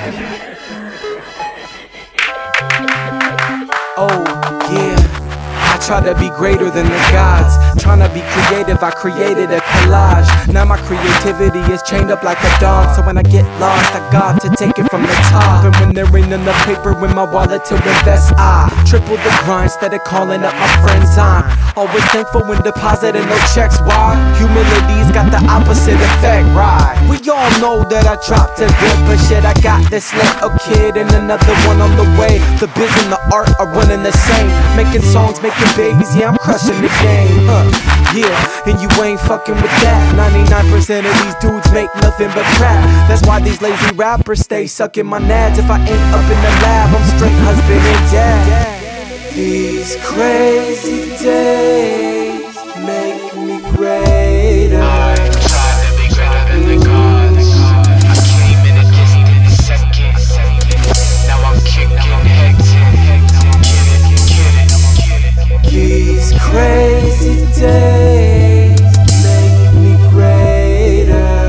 Oh, yeah. I try to be greater than the gods. Tryna be creative, I created a collage. Now my creativity is chained up like a dog. So when I get lost, I got to take it from the top. And when there ain't enough paper in my wallet to invest, I triple the grind instead of calling up my friends. I'm always thankful when depositing no checks. Why? Humility's got the opposite effect, right? We all know that I dropped a bit, but shit, I got this little kid and another one on the way. The biz and the art are one and the same. Making songs, making babies, yeah, I'm crushing the game. Yeah, and you ain't fucking with that. 99% of these dudes make nothing but crap. That's why these lazy rappers stay sucking my nads. If I ain't up in the lab, I'm straight husband and dad. These crazy days make me greater. I tried to be greater than the gods. I came in a distant second. Now I'm kicking heads in. Get it. These crazy days make me greater.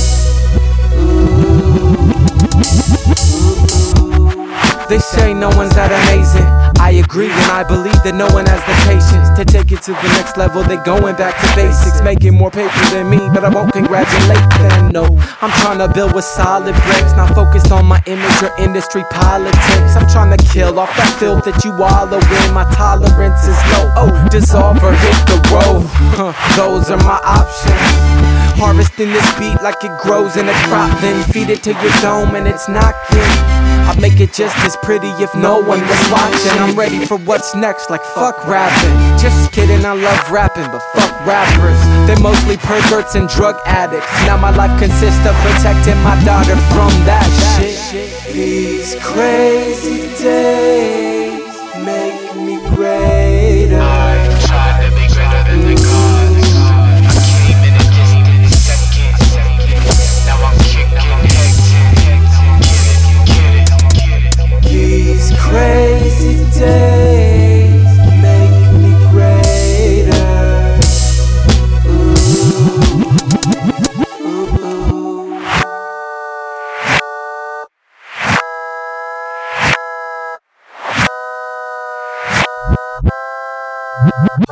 They say no one's that amazing. I agree and I believe that no one has the patience to take it to the next level. They going back to basics, making more paper than me, but I won't congratulate them. No, I'm trying to build with solid bricks, not focused on my image or industry politics. I'm trying to kill off that filth that you wallow in. My tolerance is low. Oh, dissolve or hit the road. Those are my options. Harvesting this beat like it grows in a crop, then feed it to your dome and it's knocking. I make it just as pretty if no one was watching. I'm ready for what's next, like fuck rapping. Just kidding, I love rapping, but fuck rappers. They're mostly perverts and drug addicts. Now my life consists of protecting my daughter from that shit. These crazy days make me greater. I tried to be greater than the gods. I came in a distant second. Now I'm kicking heads in. Get it. These crazy days make me greater. Ooh.